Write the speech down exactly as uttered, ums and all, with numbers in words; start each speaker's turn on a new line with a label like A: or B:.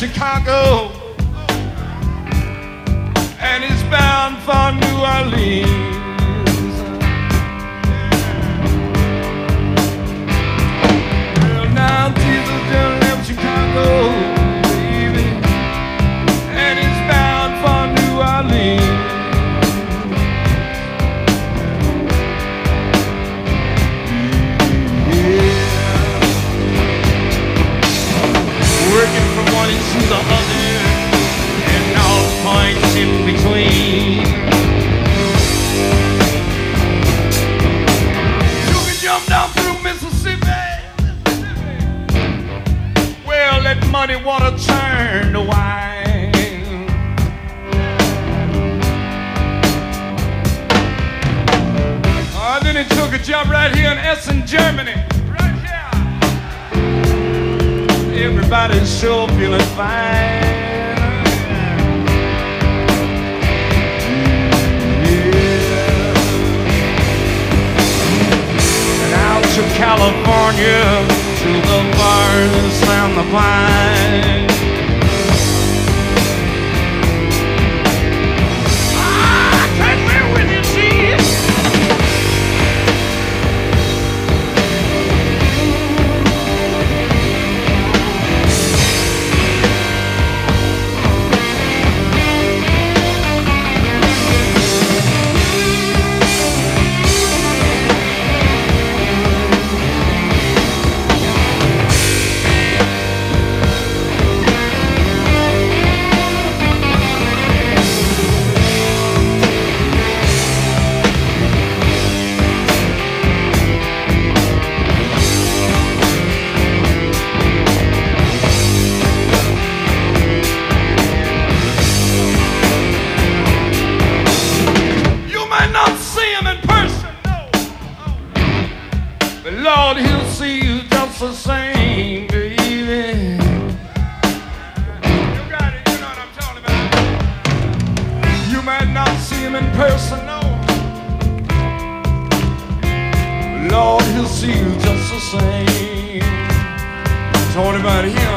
A: Chicago, and he's bound for New Orleans. Well, now Jesus just left Chicago, baby, and he's bound for New Orleans. Working from one end to the other, and all points in between. Took a jump down through Mississippi. Well, let muddy water turn to wine. Oh, then he took a jump right here in Essen, Germany. Everybody's sure feeling fine. Yeah. And out to California, to the bars and the pine. I can't live with you, see. Lord, he'll see you just the same, baby. You got it, you know what I'm talking about. You might not see him in person, no. Lord, he'll see you just the same. Talking about him.